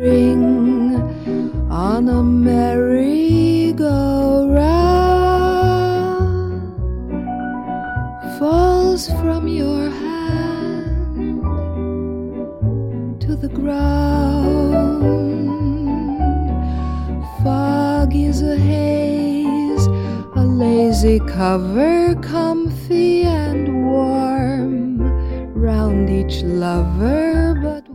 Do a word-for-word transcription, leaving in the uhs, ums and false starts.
string on a merry-go-round falls from your hand to the ground. Fog is a haze, a lazy cover, comfy and warm round each lover, but